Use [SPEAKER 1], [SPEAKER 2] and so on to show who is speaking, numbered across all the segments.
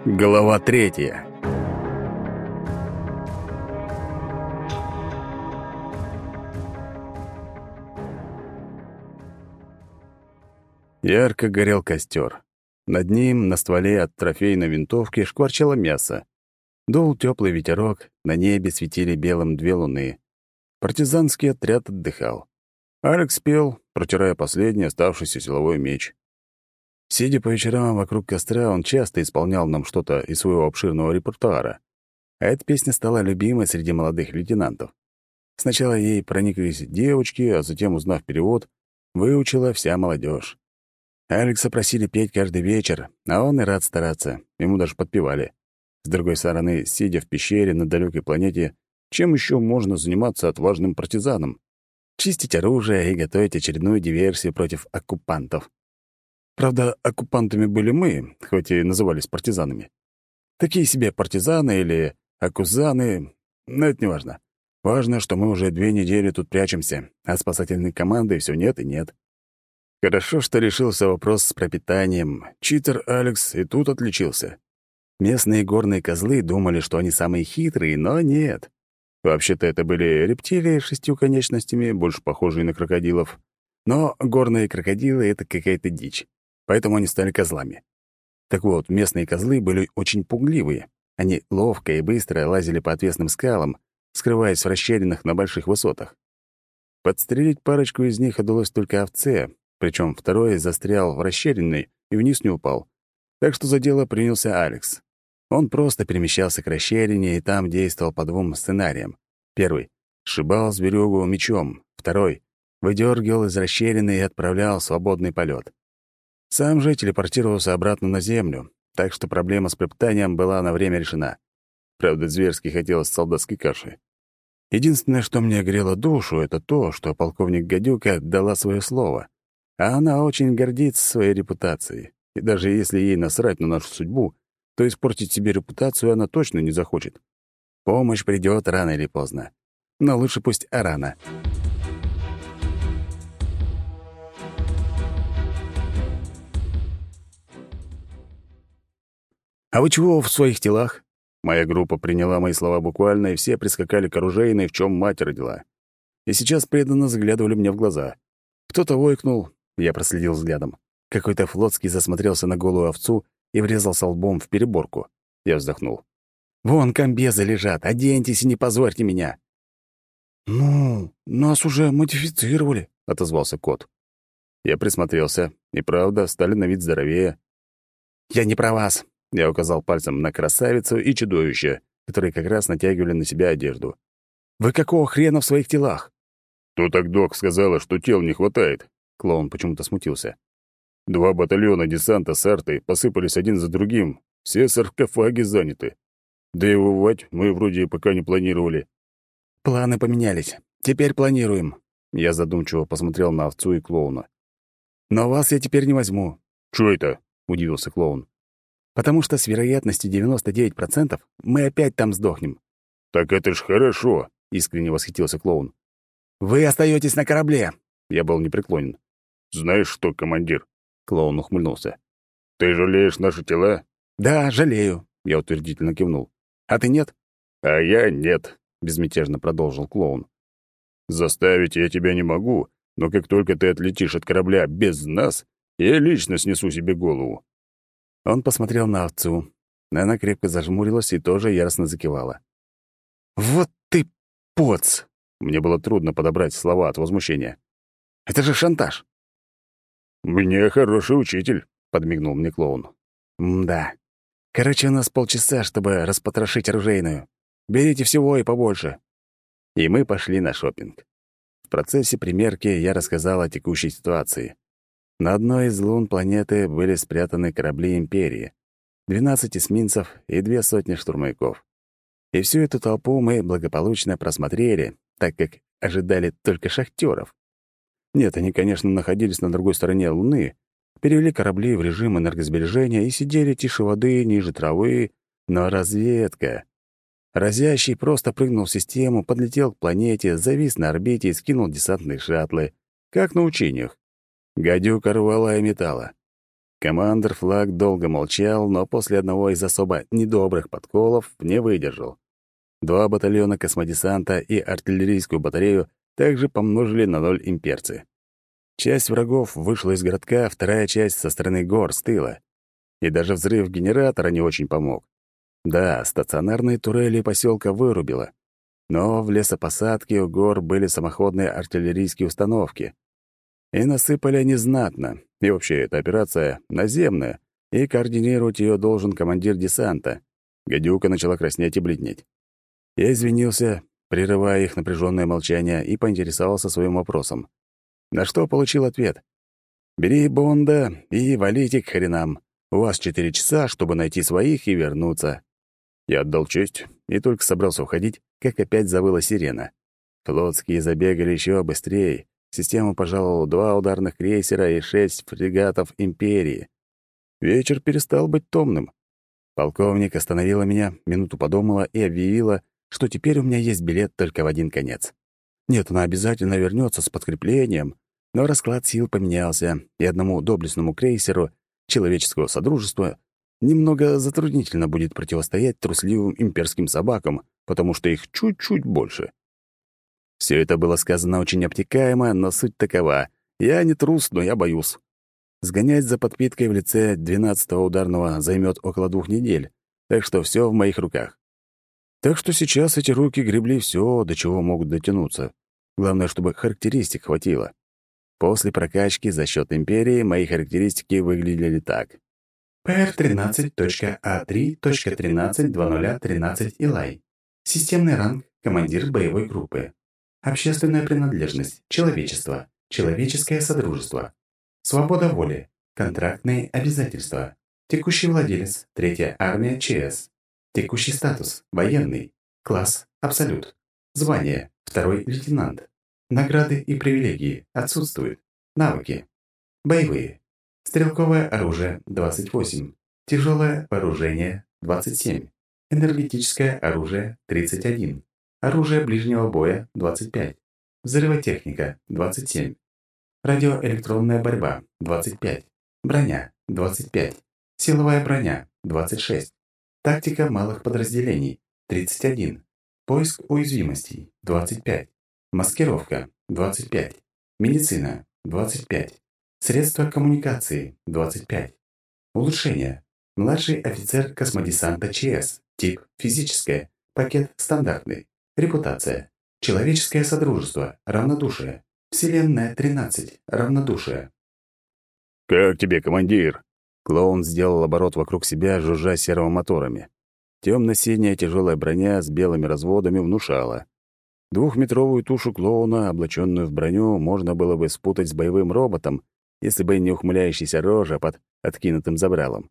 [SPEAKER 1] Глава 3. Ярко горел костер. Над ним, на стволе от трофейной винтовки, шкварчало мясо. Дул теплый ветерок, на небе светили белым две луны. Партизанский отряд отдыхал. Алекс пел, протирая последний оставшийся силовой меч. Сидя по вечерам вокруг костра, он часто исполнял нам что-то из своего обширного репертуара. А эта песня стала любимой среди молодых лейтенантов. Сначала ей прониклись девочки, а затем, узнав перевод, выучила вся молодежь. Алекса просили петь каждый вечер, а он и рад стараться, ему даже подпевали. С другой стороны, сидя в пещере на далекой планете, чем еще можно заниматься отважным партизаном? Чистить оружие и готовить очередную диверсию против оккупантов. Правда, оккупантами были мы, хоть и назывались партизанами. Такие себе партизаны или акузаны, но это не важно. Важно, что мы уже 2 недели тут прячемся, а спасательной команды все нет и нет. Хорошо, что решился вопрос с пропитанием. Читер Алекс и тут отличился. Местные горные козлы думали, что они самые хитрые, но нет. Вообще-то это были рептилии с 6 конечностями, больше похожие на крокодилов. Но горные крокодилы — это какая-то дичь. Поэтому они стали козлами. Так вот, местные козлы были очень пугливые. Они ловко и быстро лазили по отвесным скалам, скрываясь в расщелинах на больших высотах. Подстрелить парочку из них удалось только овце, причем второй застрял в расщелине и вниз не упал. Так что за дело принялся Алекс. Он просто перемещался к расщелине и там действовал по 2 сценариям. Первый — сшибал зверюгу мечом. Второй — выдергивал из расщелины и отправлял в свободный полет. Сам же телепортировался обратно на Землю, так что проблема с пропитанием была на время решена. Правда, зверски хотелось солдатской каши. Единственное, что мне грело душу, это то, что полковник Гадюка дала свое слово. А она очень гордится своей репутацией. И даже если ей насрать на нашу судьбу, то испортить себе репутацию она точно не захочет. Помощь придет рано или поздно. Но лучше пусть рано. «А вы чего в своих телах?» Моя группа приняла мои слова буквально, и все прискакали к оружейной, в чем мать родила. И сейчас преданно заглядывали мне в глаза. Кто-то ойкнул, я проследил взглядом. Какой-то флотский засмотрелся на голую овцу и врезался лбом в переборку. Я вздохнул. «Вон комбезы лежат, оденьтесь и не позорьте меня!» «Ну, нас уже модифицировали», — отозвался кот. Я присмотрелся, и правда, стали на вид здоровее. «Я не про вас», — я указал пальцем на красавицу и чудовище, которые как раз натягивали на себя одежду. «Вы какого хрена в своих телах?» «То так док сказала, что тел не хватает», — клоун почему-то смутился. 2 батальона десанта с артой посыпались один за другим, все саркофаги заняты. Да и воевать мы вроде пока не планировали. «Планы поменялись. Теперь планируем». Я задумчиво посмотрел на овцу и клоуна. «Но вас я теперь не возьму». «Чё это?» — удивился клоун. «Потому что с вероятностью 99% мы опять там сдохнем». «Так это ж хорошо», — искренне восхитился клоун. «Вы остаетесь на корабле», — я был непреклонен. «Знаешь что, командир?» — клоун ухмыльнулся. «Ты жалеешь наши тела?» «Да, жалею», — я утвердительно кивнул. «А ты нет?» «А я нет», — безмятежно продолжил клоун. «Заставить я тебя не могу, но как только ты отлетишь от корабля без нас, я лично снесу себе голову». Он посмотрел на овцу. Она крепко зажмурилась и тоже яростно закивала. «Вот ты поц!» Мне было трудно подобрать слова от возмущения. «Это же шантаж!» «Мне хороший учитель», — подмигнул мне клоун. «Да. Короче, у нас полчаса, чтобы распотрошить оружейную. Берите всего и побольше». И мы пошли на шопинг. В процессе примерки я рассказал о текущей ситуации. На одной из лун планеты были спрятаны корабли Империи, 12 эсминцев и 2 сотни штурмовиков. И всю эту толпу мы благополучно просмотрели, так как ожидали только шахтеров. Нет, они, конечно, находились на другой стороне Луны, перевели корабли в режим энергосбережения и сидели тише воды, ниже травы, но разведка. Разящий просто прыгнул в систему, подлетел к планете, завис на орбите и скинул десантные шаттлы, как на учениях. Гадюка рвала и металла. Командор Флаг долго молчал, но после одного из особо недобрых подколов не выдержал. 2 батальона космодесанта и артиллерийскую батарею также помножили на 0 имперцы. Часть врагов вышла из городка, вторая часть со стороны гор, с тыла. И даже взрыв генератора не очень помог. Да, стационарные турели поселка вырубило, но в лесопосадке у гор были самоходные артиллерийские установки. И насыпали они знатно. И вообще, эта операция наземная, и координировать ее должен командир десанта. Гадюка начала краснеть и бледнеть. Я извинился, прерывая их напряженное молчание, и поинтересовался своим вопросом. На что получил ответ. «Бери Бонда и валите к хренам. У вас 4 часа, чтобы найти своих и вернуться». Я отдал честь и только собрался уходить, как опять завыла сирена. Флотские забегали еще быстрее. В систему пожаловало 2 ударных крейсера и 6 фрегатов Империи. Вечер перестал быть томным. Полковник остановила меня, минуту подумала и объявила, что теперь у меня есть билет только в один конец. Нет, она обязательно вернется с подкреплением, но расклад сил поменялся, и одному доблестному крейсеру человеческого содружества немного затруднительно будет противостоять трусливым имперским собакам, потому что их чуть-чуть больше. Все это было сказано очень обтекаемо, но суть такова. Я не трус, но я боюсь. Сгонять за подпиткой в лице 12-го ударного займет около 2 недель, так что все в моих руках. Так что сейчас эти руки гребли все, до чего могут дотянуться. Главное, чтобы характеристик хватило. После прокачки за счет Империи мои характеристики выглядели так.
[SPEAKER 2] PR13.A3.13.2013 Илай. Системный ранг командир боевой группы. Общественная принадлежность, человечество, человеческое содружество. Свобода воли, контрактные обязательства. Текущий владелец, 3-я армия ЧС. Текущий статус, военный. Класс, абсолют. Звание, 2-й лейтенант. Награды и привилегии отсутствуют. Навыки. Боевые. Стрелковое оружие, 28. Тяжелое вооружение, 27. Энергетическое оружие, 31. Оружие ближнего боя, 25. Взрывотехника, 27. Радиоэлектронная борьба, 25. Броня, 25. Силовая броня, 26. Тактика малых подразделений, 31. Поиск уязвимостей, 25. Маскировка, 25. Медицина, 25. Средства коммуникации, 25. Улучшение. Младший офицер космодесанта ЧС. Тип физическое. Пакет стандартный. Репутация. Человеческое содружество. Равнодушие. Вселенная 13. Равнодушие.
[SPEAKER 1] «Как тебе, командир?» Клоун сделал оборот вокруг себя, жужжа сервомоторами. Темно-синяя тяжелая броня с белыми разводами внушала. 2-метровую тушу клоуна, облаченную в броню, можно было бы спутать с боевым роботом, если бы не ухмыляющаяся рожа под откинутым забралом.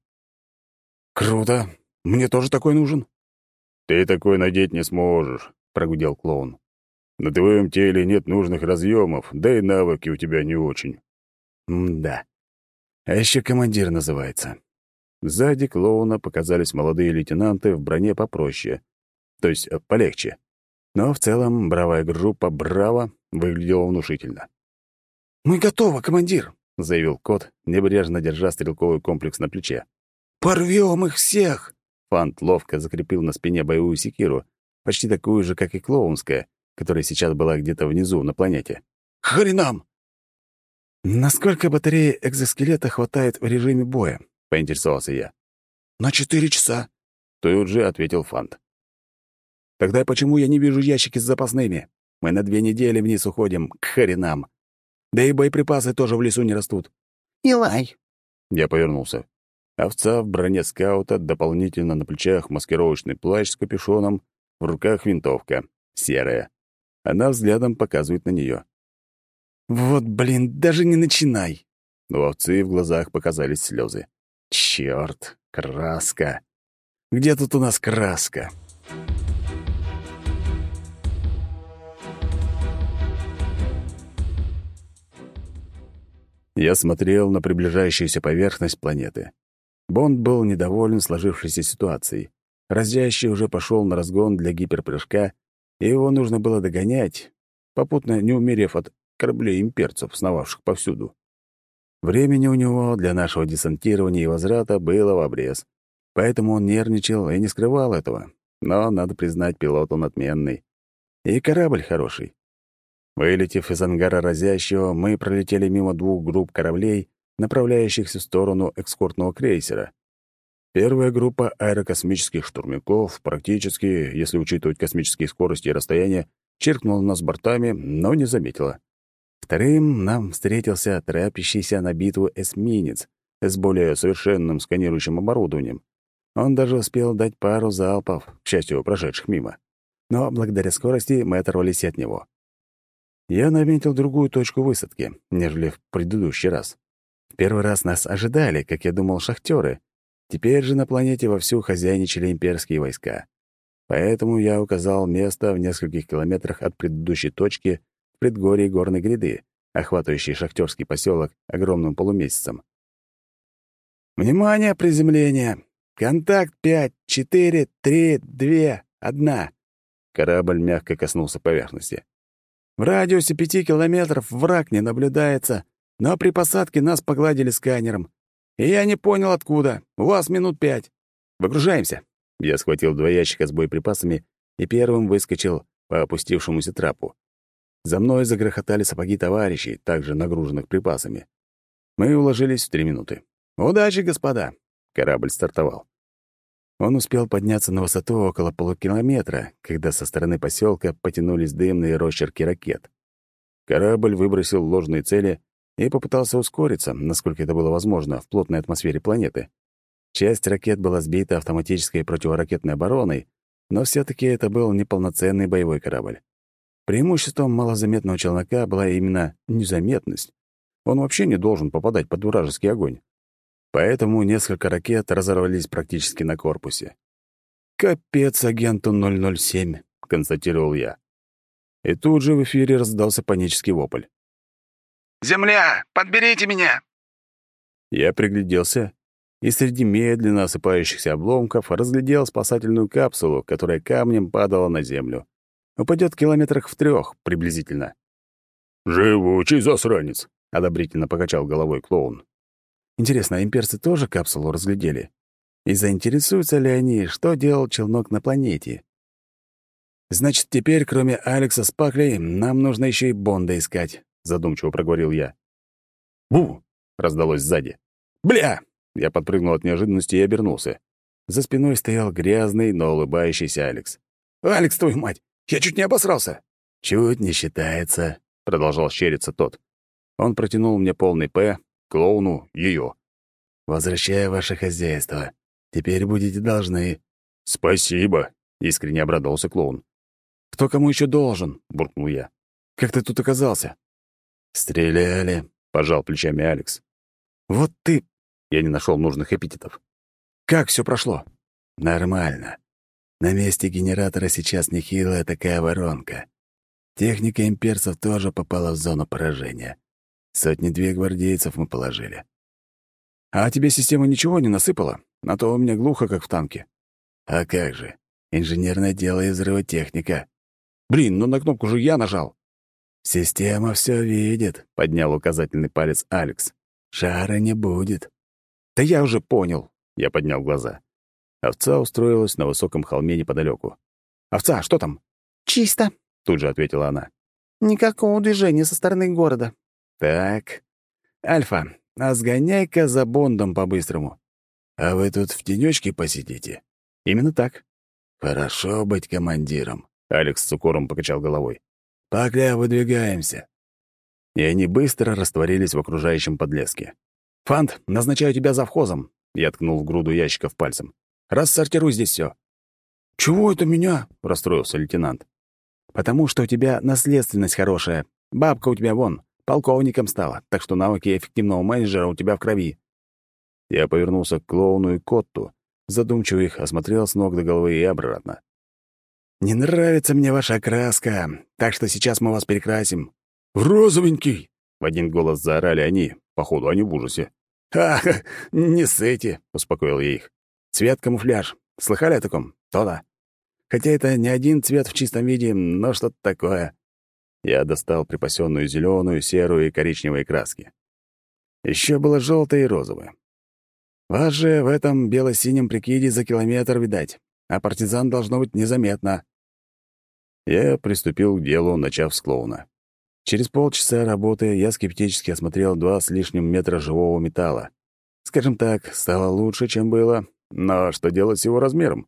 [SPEAKER 1] «Круто! Мне тоже такой нужен!» «Ты такой надеть не сможешь», — прогудел клоун. «На твоем теле нет нужных разъемов, да и навыки у тебя не очень». «Да. А еще командир называется». Сзади клоуна показались молодые лейтенанты в броне попроще, то есть полегче. Но в целом бравая группа «Браво» выглядела внушительно. «Мы готовы, командир», — заявил кот, небрежно держа стрелковый комплекс на плече. «Порвем их всех!» Фант ловко закрепил на спине боевую секиру, почти такую же, как и клоунская, которая сейчас была где-то внизу, на планете. «Хренам!» «Насколько батареи экзоскелета хватает в режиме боя?» — поинтересовался я. «На 4 часа», — тут же ответил Фант. «Тогда почему я не вижу ящики с запасными? Мы на 2 недели вниз уходим, к хренам. Да и боеприпасы тоже в лесу не растут».
[SPEAKER 3] «Илай!»
[SPEAKER 1] Я повернулся. Овца в броне скаута, дополнительно на плечах маскировочный плащ с капюшоном, в руках винтовка, серая. Она взглядом показывает на нее. «Вот, блин, даже не начинай!» У овцы в глазах показались слезы. «Чёрт, краска! Где тут у нас краска?» Я смотрел на приближающуюся поверхность планеты. Бонд был недоволен сложившейся ситуацией. Разъящий уже пошел на разгон для гиперпрыжка, и его нужно было догонять, попутно не умерев от кораблей имперцев, сновавших повсюду. Времени у него для нашего десантирования и возврата было в обрез, поэтому он нервничал и не скрывал этого. Но, надо признать, пилот он отменный. И корабль хороший. Вылетев из ангара разящего, мы пролетели мимо 2 групп кораблей, направляющихся в сторону эскортного крейсера. Первая группа аэрокосмических штурмяков практически, если учитывать космические скорости и расстояния, чиркнула нас бортами, но не заметила. Вторым нам встретился торопящийся на битву эсминец с более совершенным сканирующим оборудованием. Он даже успел дать пару залпов, к счастью, прошедших мимо. Но благодаря скорости мы оторвались от него. Я наметил другую точку высадки, нежели в предыдущий раз. В первый раз нас ожидали, как я думал, шахтеры. Теперь же на планете вовсю хозяйничали имперские войска. Поэтому я указал место в нескольких километрах от предыдущей точки в предгорье горной гряды, охватывающей шахтерский поселок огромным полумесяцем. «Внимание, приземление! Контакт 5, 4, 3, 2, 1!» Корабль мягко коснулся поверхности. «В радиусе 5 километров враг не наблюдается, но при посадке нас погладили сканером. И я не понял, откуда. У вас минут 5. Выгружаемся». Я схватил 2 ящика с боеприпасами и первым выскочил по опустившемуся трапу. За мной загрохотали сапоги товарищей, также нагруженных припасами. Мы уложились в 3 минуты. «Удачи, господа!» Корабль стартовал. Он успел подняться на высоту около полукилометра, когда со стороны поселка потянулись дымные росчерки ракет. Корабль выбросил ложные цели и попытался ускориться, насколько это было возможно, в плотной атмосфере планеты. Часть ракет была сбита автоматической противоракетной обороной, но все таки это был неполноценный боевой корабль. Преимуществом малозаметного челнока была именно незаметность. Он вообще не должен попадать под вражеский огонь. Поэтому несколько ракет разорвались практически на корпусе. «Капец агенту 007», — констатировал я. И тут же в эфире раздался панический вопль.
[SPEAKER 3] «Земля! Подберите меня!»
[SPEAKER 1] Я пригляделся и среди медленно осыпающихся обломков разглядел спасательную капсулу, которая камнем падала на землю. Упадет километрах в 3 приблизительно. «Живучий засранец!» — одобрительно покачал головой клоун. Интересно, а имперцы тоже капсулу разглядели? И заинтересуются ли они, что делал челнок на планете? «Значит, теперь, кроме Алекса с Паклей, нам нужно еще и Бонда искать», — задумчиво проговорил я. «Бу!» — раздалось сзади. «Бля!» — я подпрыгнул от неожиданности и обернулся. За спиной стоял грязный, но улыбающийся Алекс. «Алекс, твою мать! Я чуть не обосрался!» «Чуть не считается», — продолжал щериться тот. Он протянул мне полный «П», клоуну — ее. «Возвращаю ваше хозяйство. Теперь будете должны». «Спасибо», — искренне обрадовался клоун. «Кто кому еще должен?» — буркнул я. «Как ты тут оказался?» «Стреляли», — пожал плечами Алекс. «Вот ты...» — я не нашел нужных эпитетов. «Как все прошло?» «Нормально. На месте генератора сейчас нехилая такая воронка. Техника имперцев тоже попала в зону поражения. 100-2 гвардейцев мы положили». «А тебе система ничего не насыпала? А то у меня глухо, как в танке». «А как же? Инженерное дело и взрывотехника». «Блин, ну на кнопку же я нажал». «Система все видит», — поднял указательный палец Алекс. «Шара не будет». «Да я уже понял», — я поднял глаза. Овца устроилась на высоком холме неподалеку. «Овца, что там?»
[SPEAKER 4] «Чисто»,
[SPEAKER 1] — тут же ответила она.
[SPEAKER 4] «Никакого движения со стороны города».
[SPEAKER 1] «Так, Альфа, а сгоняй-ка за Бондом по-быстрому». «А вы тут в тенёчке посидите?» «Именно так». «Хорошо быть командиром», — Алекс с укором покачал головой. «Пока выдвигаемся». И они быстро растворились в окружающем подлеске. «Фант, назначаю тебя завхозом», — я ткнул в груду ящиков пальцем. «Рассортируй здесь все. «Чего это меня?» — расстроился лейтенант. «Потому что у тебя наследственность хорошая. Бабка у тебя вон, полковником стала, так что навыки эффективного менеджера у тебя в крови». Я повернулся к клоуну и Котту, задумчиво их осмотрел с ног до головы и обратно. «Не нравится мне ваша окраска, так что сейчас мы вас перекрасим». «В розовенький!» — в один голос заорали они. Походу, они в ужасе. «Ха, не сыти!» — успокоил я их. «Цвет-камуфляж. Слыхали о таком? То-то. Хотя это не один цвет в чистом виде, но что-то такое». Я достал припасенную зеленую, серую и коричневые краски. Еще было желтое и розовое. Вас же в этом бело-синем прикиде за километр видать, а партизан должно быть незаметно. Я приступил к делу, начав с клоуна. Через полчаса работы я скептически осмотрел 2 с лишним метра живого металла. Скажем так, стало лучше, чем было, но что делать с его размером?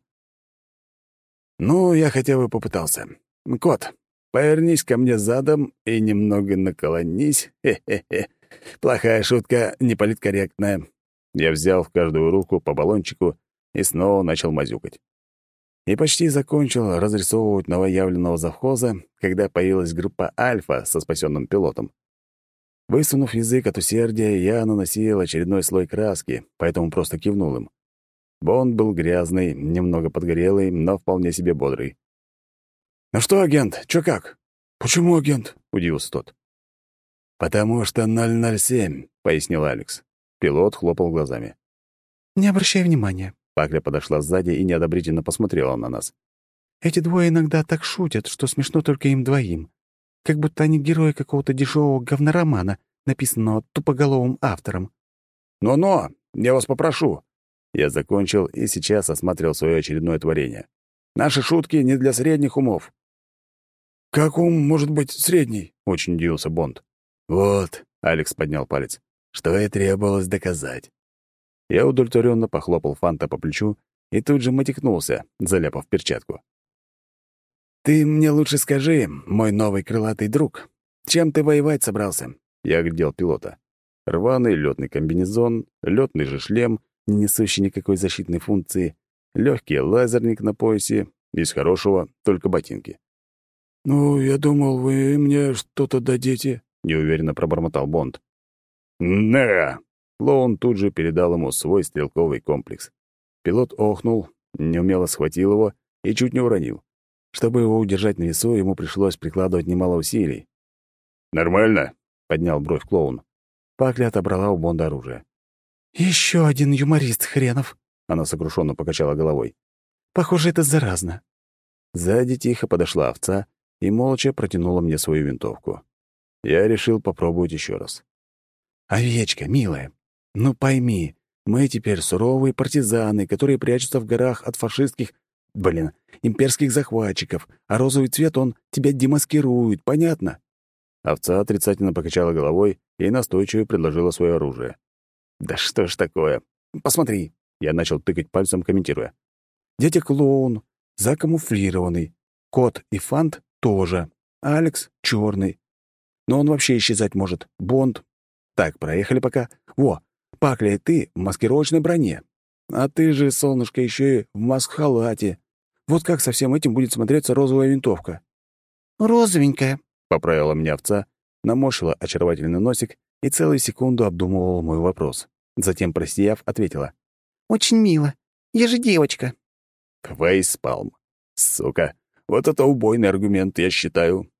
[SPEAKER 1] Ну, я хотя бы попытался. Кот, повернись ко мне задом и немного наклонись. Хе-хе-хе. Плохая шутка, неполиткорректная. Я взял в каждую руку по баллончику и снова начал мазюкать. И почти закончил разрисовывать новоявленного завхоза, когда появилась группа «Альфа» со спасенным пилотом. Высунув язык от усердия, я наносил очередной слой краски, поэтому просто кивнул им. Бонд был грязный, немного подгорелый, но вполне себе бодрый. «Ну что, агент, чё как?» «Почему агент?» — удивился тот. «Потому что 007», — пояснил Алекс. Пилот хлопал глазами.
[SPEAKER 4] «Не обращай внимания».
[SPEAKER 1] Пакля подошла сзади и неодобрительно посмотрела на нас.
[SPEAKER 4] «Эти двое иногда так шутят, что смешно только им двоим. Как будто они герои какого-то дешевого говноромана, написанного тупоголовым автором».
[SPEAKER 1] «Но-но, я вас попрошу». Я закончил и сейчас осматривал свое очередное творение. «Наши шутки не для средних умов».
[SPEAKER 5] «Как ум может быть средний?»
[SPEAKER 1] — очень удивился Бонд. «Вот», — Алекс поднял палец, — «что и требовалось доказать». Я удовлетворенно похлопал Фанта по плечу и тут же мотикнулся, заляпав перчатку. «Ты мне лучше скажи, мой новый крылатый друг, чем ты воевать собрался?» Я оглядел пилота. Рваный лётный комбинезон, лётный же шлем, не несущий никакой защитной функции, лёгкий лазерник на поясе, из хорошего только ботинки.
[SPEAKER 5] «Ну, я думал, вы мне что-то дадите», —
[SPEAKER 1] неуверенно пробормотал Бонд. «Да!» Клоун тут же передал ему свой стрелковый комплекс. Пилот охнул, неумело схватил его и чуть не уронил. Чтобы его удержать на весу, ему пришлось прикладывать немало усилий. «Нормально?» — поднял бровь клоун. Пакля отобрала у Бонда оружие.
[SPEAKER 4] «Еще один юморист хренов!» — она сокрушенно покачала головой. «Похоже, это заразно».
[SPEAKER 1] Сзади тихо подошла овца и молча протянула мне свою винтовку. Я решил попробовать еще раз. «Овечка, милая, ну пойми, мы теперь суровые партизаны, которые прячутся в горах от фашистских, имперских захватчиков, а розовый цвет он тебя демаскирует, понятно?» Овца отрицательно покачала головой и настойчиво предложила свое оружие. «Да что ж такое? Посмотри!» Я начал тыкать пальцем, комментируя. «Дядя клоун, закамуфлированный. Кот и Фант тоже. Алекс — черный. Но он вообще исчезать может. Бонд. Так, проехали пока. Во, Пакля и ты в маскировочной броне. А ты же, солнышко, еще и в маск-халате. Вот как со всем этим будет смотреться розовая винтовка?»
[SPEAKER 4] «Розовенькая»,
[SPEAKER 1] — поправила меня овца, наморщила очаровательный носик и целую секунду обдумывала мой вопрос. Затем, просияв, ответила.
[SPEAKER 4] «Очень мило. Я же девочка».
[SPEAKER 1] Фейспалм. Сука, вот это убойный аргумент, я считаю.